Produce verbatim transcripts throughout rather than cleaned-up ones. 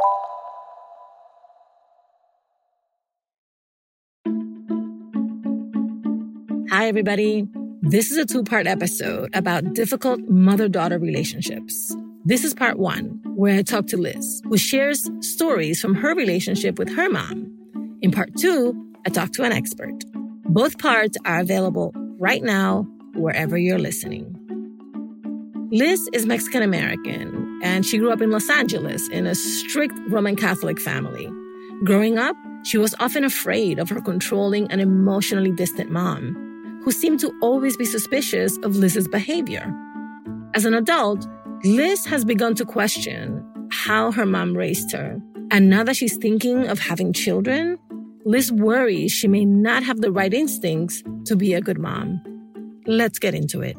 Hi, everybody. This is a two-part episode about difficult mother-daughter relationships. This is part one, where I talk to Liz, who shares stories from her relationship with her mom. In part two, I talk to an expert. Both parts are available right now, wherever you're listening. Liz is Mexican-American, and she grew up in Los Angeles in a strict Roman Catholic family. Growing up, she was often afraid of her controlling and emotionally distant mom, who seemed to always be suspicious of Liz's behavior. As an adult, Liz has begun to question how her mom raised her. And now that she's thinking of having children, Liz worries she may not have the right instincts to be a good mom. Let's get into it.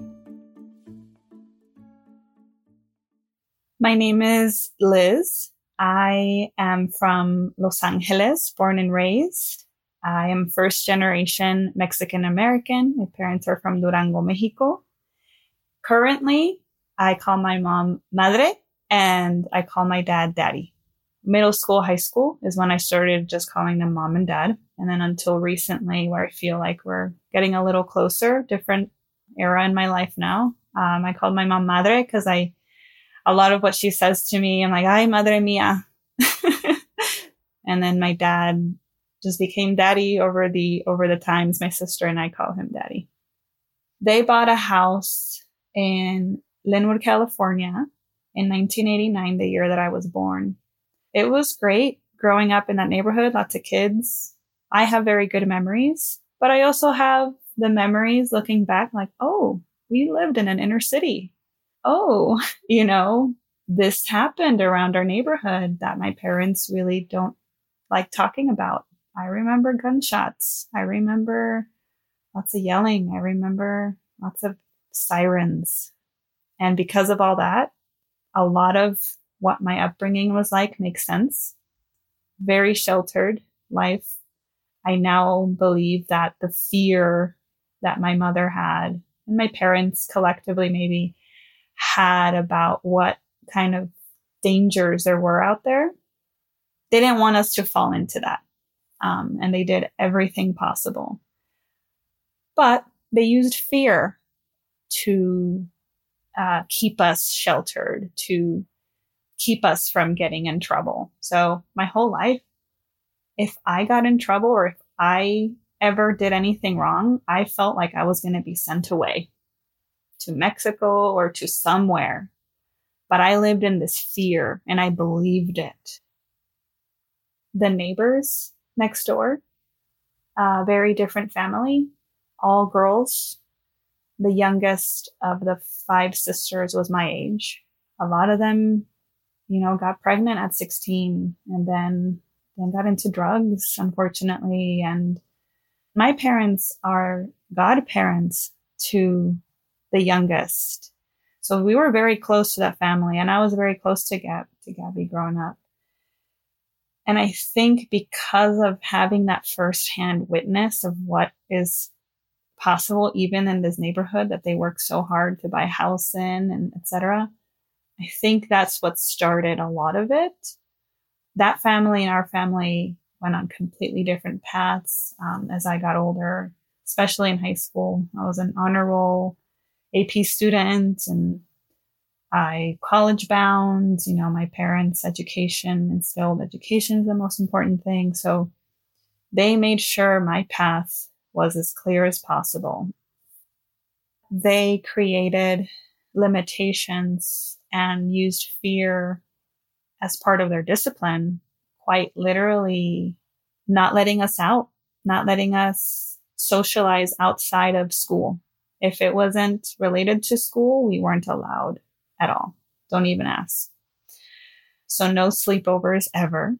My name is Liz. I am from Los Angeles, born and raised. I am first generation Mexican-American. My parents are from Durango, Mexico. Currently, I call my mom Madre and I call my dad Daddy. Middle school, high school is when I started just calling them mom and dad. And then until recently, where I feel like we're getting a little closer, different era in my life now. Um, I called my mom Madre because I, a lot of what she says to me, I'm like, ay, madre mía. And then my dad just became Daddy over the, over the times. My sister and I call him Daddy. They bought a house in Linwood, California in nineteen eighty-nine, the year that I was born. It was great growing up in that neighborhood, lots of kids. I have very good memories, but I also have the memories looking back like, oh, we lived in an inner city. Oh, you know, this happened around our neighborhood that my parents really don't like talking about. I remember gunshots. I remember lots of yelling. I remember lots of sirens. And because of all that, a lot of what my upbringing was like makes sense. Very sheltered life. I now believe that the fear that my mother had and my parents collectively maybe had about what kind of dangers there were out there, they didn't want us to fall into that. Um, and they did everything possible. But they used fear to uh, keep us sheltered, to keep us from getting in trouble. So my whole life, if I got in trouble or if I ever did anything wrong, I felt like I was going to be sent away to Mexico or to somewhere. But I lived in this fear and I believed it. The neighbors next door, a very different family, all girls. The youngest of the five sisters was my age. A lot of them, you know, got pregnant at sixteen and then, then got into drugs, unfortunately. And my parents are godparents to the youngest. So we were very close to that family. And I was very close to Gab, to Gabby growing up. And I think because of having that firsthand witness of what is possible, even in this neighborhood that they work so hard to buy a house in and et cetera, I think that's what started a lot of it. That family and our family went on completely different paths um, as I got older, especially in high school. I was an honor roll A P student and I college bound. You know, my parents' education instilled education is the most important thing. So they made sure my path was as clear as possible. They created limitations and used fear as part of their discipline, quite literally not letting us out, not letting us socialize outside of school. If it wasn't related to school, we weren't allowed at all. Don't even ask. So no sleepovers ever.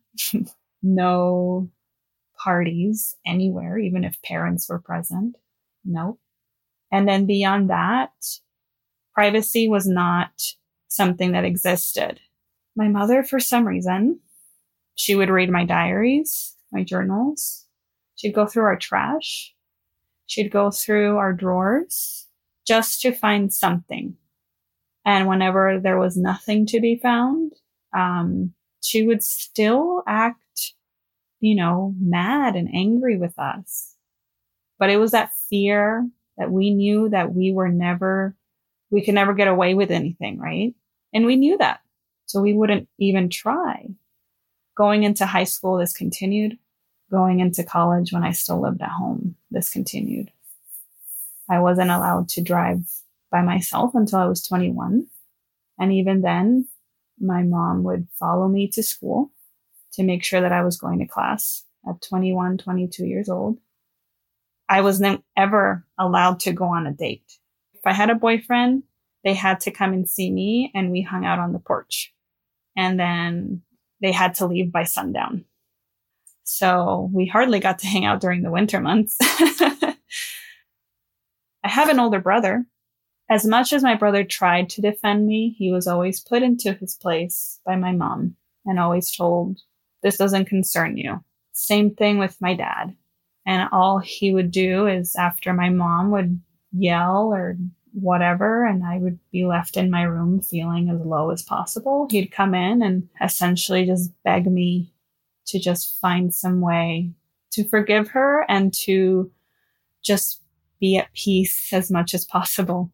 No parties anywhere, even if parents were present. Nope. And then beyond that, privacy was not something that existed. My mother, for some reason, she would read my diaries, my journals. She'd go through our trash. She'd go through our drawers just to find something. And whenever there was nothing to be found, um, she would still act, you know, mad and angry with us. But it was that fear that we knew that we were never, we could never get away with anything, right? And we knew that. So we wouldn't even try. Going into high school, this continued. Going into college, when I still lived at home, this continued. I wasn't allowed to drive by myself until I was twenty-one. And even then, my mom would follow me to school to make sure that I was going to class at twenty-one, twenty-two years old. I was never ever allowed to go on a date. If I had a boyfriend, they had to come and see me and we hung out on the porch. And then they had to leave by sundown. So we hardly got to hang out during the winter months. I have an older brother. As much as my brother tried to defend me, he was always put into his place by my mom and always told, this doesn't concern you. Same thing with my dad. And all he would do is after my mom would yell or whatever, and I would be left in my room feeling as low as possible, he'd come in and essentially just beg me to just find some way to forgive her and to just be at peace as much as possible.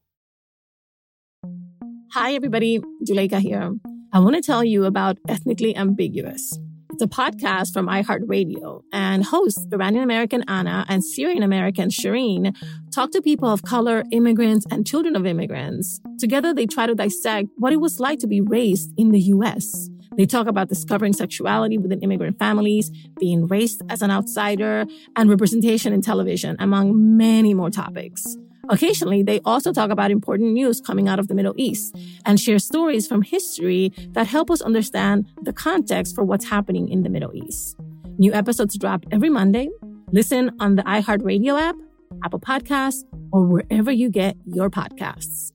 Hi, everybody. Juleyka here. I want to tell you about Ethnically Ambiguous. It's a podcast from iHeartRadio, and hosts Iranian-American Anna and Syrian-American Shireen talk to people of color, immigrants, and children of immigrants. Together, they try to dissect what it was like to be raised in the U S. They talk about discovering sexuality within immigrant families, being raised as an outsider, and representation in television, among many more topics. Occasionally, they also talk about important news coming out of the Middle East and share stories from history that help us understand the context for what's happening in the Middle East. New episodes drop every Monday. Listen on the iHeartRadio app, Apple Podcasts, or wherever you get your podcasts.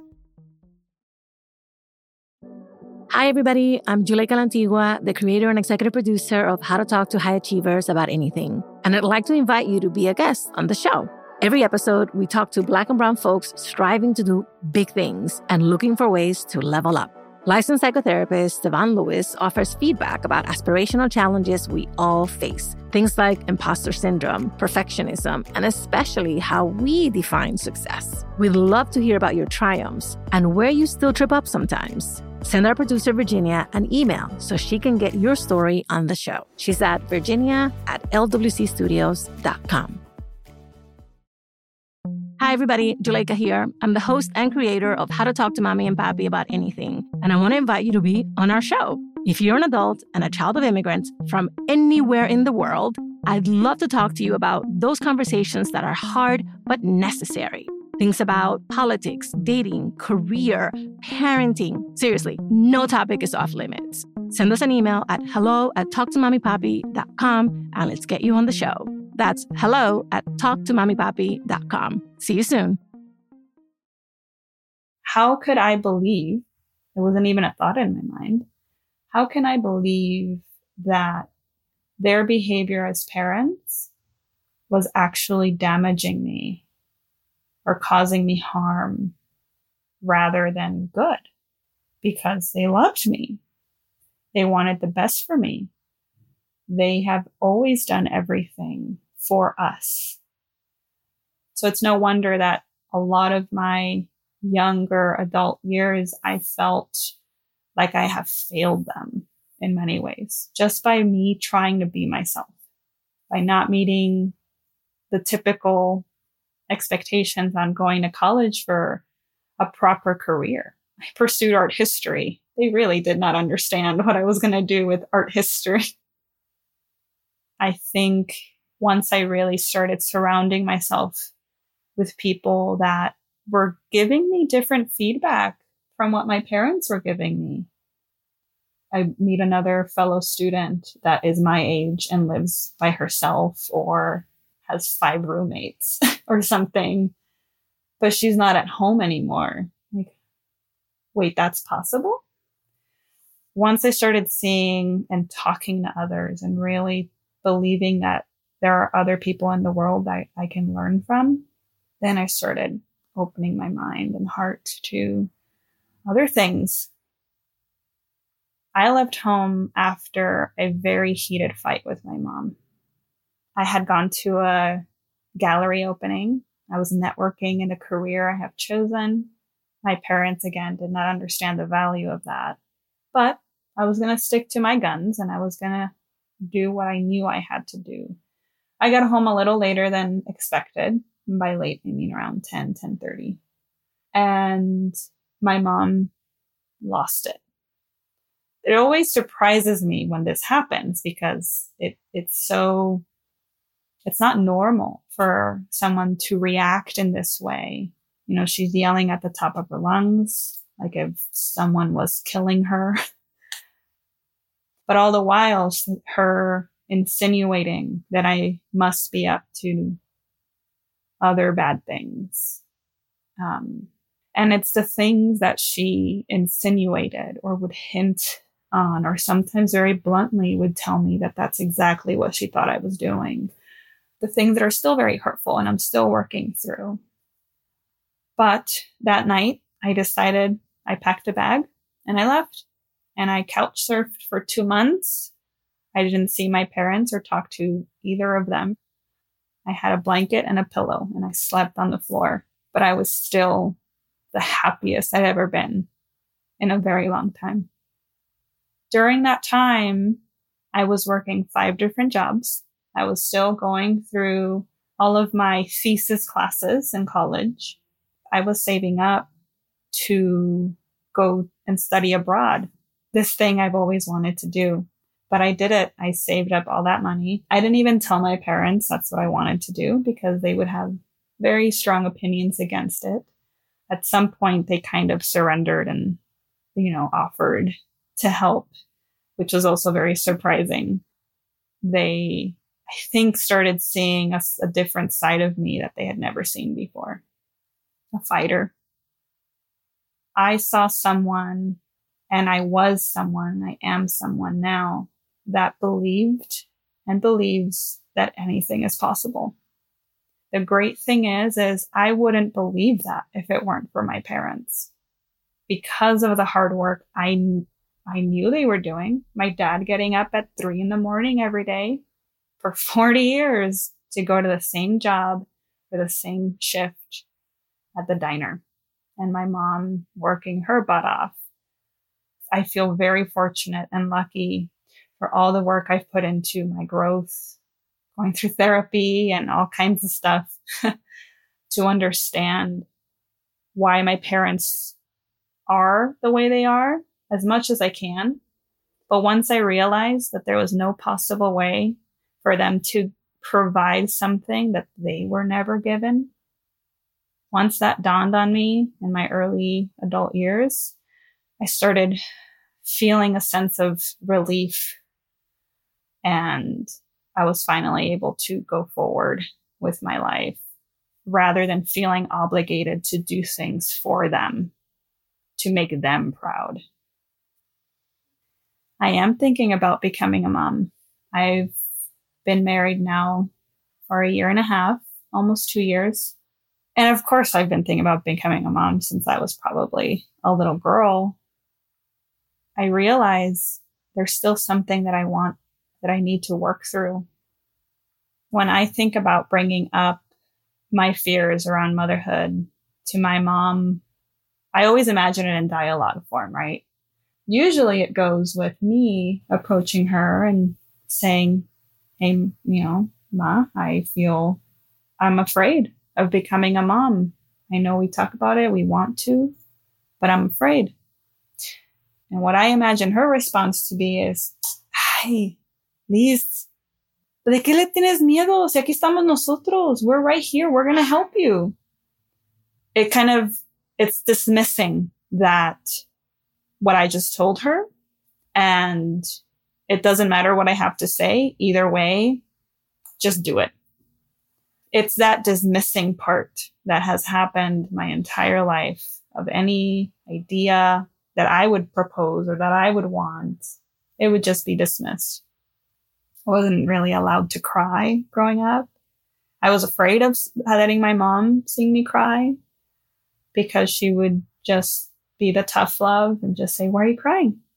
Hi, everybody. I'm Juleyka Lantigua, the creator and executive producer of How to Talk to High Achievers About Anything. And I'd like to invite you to be a guest on the show. Every episode, we talk to Black and brown folks striving to do big things and looking for ways to level up. Licensed psychotherapist Devon Lewis offers feedback about aspirational challenges we all face. Things like imposter syndrome, perfectionism, and especially how we define success. We'd love to hear about your triumphs and where you still trip up sometimes. Send our producer, Virginia, an email so she can get your story on the show. She's at virginia at l w c studios dot com. Hi, everybody. Juleyka here. I'm the host and creator of How to Talk to Mommy and Papi About Anything, and I want to invite you to be on our show. If you're an adult and a child of immigrants from anywhere in the world, I'd love to talk to you about those conversations that are hard but necessary. Things about politics, dating, career, parenting. Seriously, no topic is off limits. Send us an email at hello at talk to mommy papi dot com and let's get you on the show. That's hello at talk to mommy papi dot com. See you soon. How could I believe, it wasn't even a thought in my mind, how can I believe that their behavior as parents was actually damaging me or causing me harm rather than good? Because they loved me. They wanted the best for me. They have always done everything for us. So it's no wonder that a lot of my younger adult years, I felt like I have failed them in many ways, just by me trying to be myself, by not meeting the typical expectations on going to college for a proper career. I pursued art history. They really did not understand what I was going to do with art history. I think once I really started surrounding myself with people that were giving me different feedback from what my parents were giving me. I meet another fellow student that is my age and lives by herself or has five roommates or something, but she's not at home anymore. Like, wait, that's possible? Once I started seeing and talking to others and really believing that there are other people in the world that I can learn from, then I started opening my mind and heart to other things. I left home after a very heated fight with my mom. I had gone to a gallery opening. I was networking in a career I have chosen. My parents, again, did not understand the value of that. But I was going to stick to my guns and I was going to do what I knew I had to do. I got home a little later than expected. And by late, I mean around ten, ten thirty. And my mom lost it. It always surprises me when this happens because it it's so, it's not normal for someone to react in this way. You know, she's yelling at the top of her lungs, like if someone was killing her. But all the while, her insinuating that I must be up to other bad things. Um, and it's the things that she insinuated or would hint on, or sometimes very bluntly would tell me that that's exactly what she thought I was doing. The things that are still very hurtful and I'm still working through. But that night, I decided I packed a bag and I left. And I couch surfed for two months. I didn't see my parents or talk to either of them. I had a blanket and a pillow and I slept on the floor, but I was still the happiest I'd ever been in a very long time. During that time, I was working five different jobs. I was still going through all of my thesis classes in college. I was saving up to go and study abroad. This thing I've always wanted to do, but I did it. I saved up all that money. I didn't even tell my parents that's what I wanted to do because they would have very strong opinions against it. At some point, they kind of surrendered and, you know, offered to help, which was also very surprising. They, I think, started seeing a, a different side of me that they had never seen before. A fighter. I saw someone, and I was someone, I am someone now that believed and believes that anything is possible. The great thing is, is I wouldn't believe that if it weren't for my parents. Because of the hard work I, I knew they were doing. My dad getting up at three in the morning every day for forty years to go to the same job for the same shift at the diner. And my mom working her butt off. I feel very fortunate and lucky for all the work I've put into my growth, going through therapy and all kinds of stuff to understand why my parents are the way they are as much as I can. But once I realized that there was no possible way for them to provide something that they were never given, once that dawned on me in my early adult years, I started feeling a sense of relief, and I was finally able to go forward with my life rather than feeling obligated to do things for them, to make them proud. I am thinking about becoming a mom. I've been married now for a year and a half, almost two years. And of course, I've been thinking about becoming a mom since I was probably a little girl. I realize there's still something that I want, that I need to work through. When I think about bringing up my fears around motherhood to my mom, I always imagine it in dialogue form, right? Usually it goes with me approaching her and saying, hey, you know, Ma, I feel I'm afraid of becoming a mom. I know we talk about it, we want to, but I'm afraid. And what I imagine her response to be is, ay, Liz, ¿de qué le tienes miedo? Si aquí estamos nosotros, we're right here, we're going to help you. It kind of, it's dismissing that what I just told her, and it doesn't matter what I have to say. Either way, just do it. It's that dismissing part that has happened my entire life of any idea that I would propose or that I would want. It would just be dismissed. I wasn't really allowed to cry growing up. I was afraid of letting my mom see me cry because she would just be the tough love and just say, why are you crying?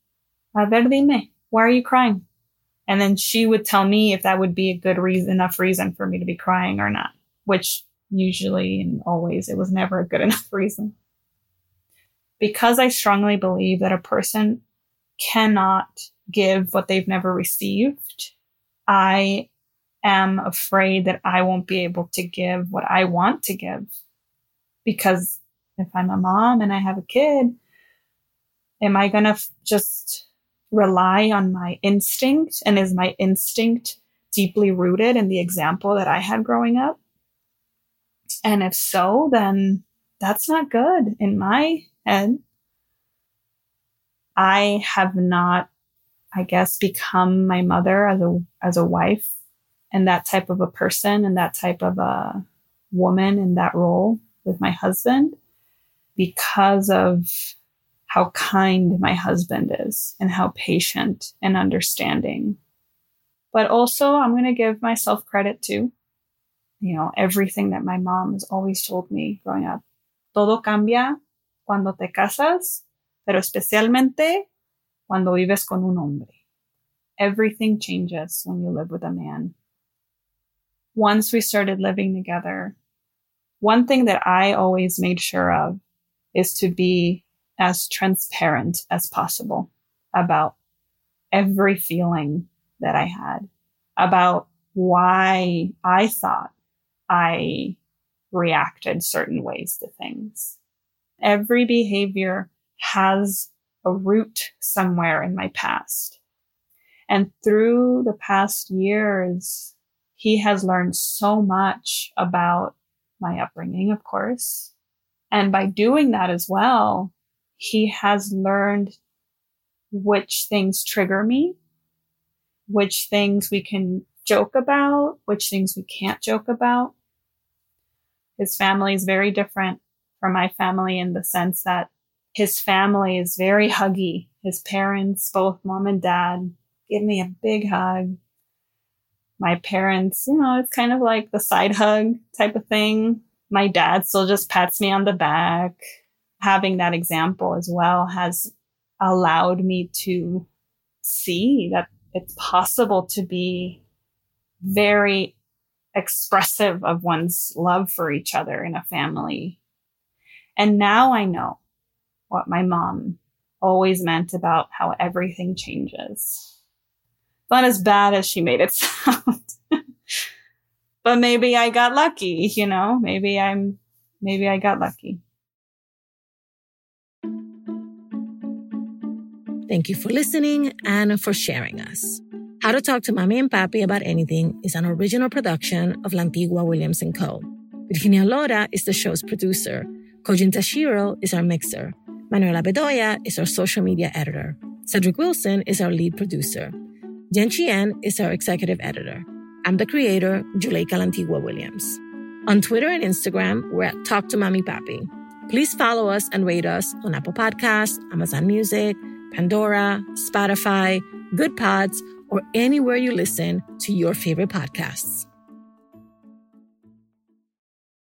A ver, dime, why are you crying? And then she would tell me if that would be a good reason, enough reason for me to be crying or not, which usually and always it was never a good enough reason. Because I strongly believe that a person cannot give what they've never received, I am afraid that I won't be able to give what I want to give. Because if I'm a mom and I have a kid, am I going to f- just rely on my instinct? And is my instinct deeply rooted in the example that I had growing up? And if so, then that's not good in my head. I have not, I guess, become my mother as a as a wife and that type of a person and that type of a woman in that role with my husband because of how kind my husband is and how patient and understanding. But also, I'm going to give myself credit too. You know, everything that my mom has always told me growing up. Todo cambia cuando te casas, pero especialmente cuando vives con un hombre. Everything changes when you live with a man. Once we started living together, one thing that I always made sure of is to be as transparent as possible about every feeling that I had, about why I thought I reacted certain ways to things. Every behavior has a root somewhere in my past. And through the past years, he has learned so much about my upbringing, of course. And by doing that as well, he has learned which things trigger me, which things we can joke about, which things we can't joke about. His family is very different from my family in the sense that his family is very huggy. His parents, both mom and dad, give me a big hug. My parents, you know, it's kind of like the side hug type of thing. My dad still just pats me on the back. Having that example as well has allowed me to see that it's possible to be very expressive of one's love for each other in a family. And now I know what my mom always meant about how everything changes. Not as bad as she made it sound. But maybe I got lucky, you know, maybe I'm, maybe I got lucky. Thank you for listening and for sharing us. How to Talk to Mommy and Papi About Anything is an original production of La Antigua Williams and Co. Virginia Lora is the show's producer. Kojin Tashiro is our mixer. Manuela Bedoya is our social media editor. Cedric Wilson is our lead producer. Jen Chien is our executive editor. I'm the creator, Juleyka La Antigua Williams. On Twitter and Instagram, we're at Talk to Mommy Papi. Please follow us and rate us on Apple Podcasts, Amazon Music, Pandora, Spotify, Good Pods, or anywhere you listen to your favorite podcasts.